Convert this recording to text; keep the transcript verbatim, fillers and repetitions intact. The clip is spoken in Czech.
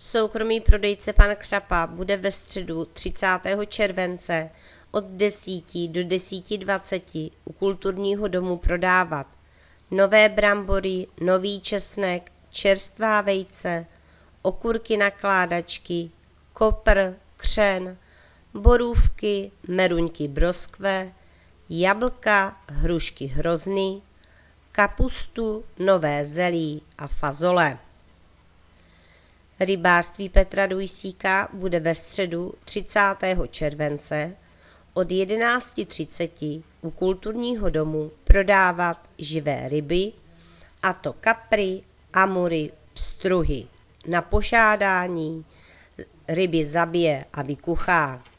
Soukromý prodejce pan Křapa bude ve středu třicátého července od desíti do desíti dvaceti u kulturního domu prodávat nové brambory, nový česnek, čerstvá vejce, okurky nakládačky, kopr, křen, borůvky, meruňky broskve, jablka, hrušky hrozny, kapustu, nové zelí a fazole. Rybářství Petra Dujsíka bude ve středu třicátého července od jedenácti třiceti u kulturního domu prodávat živé ryby, a to kapry, amury, pstruhy. Na požádání ryby zabije a vykuchá.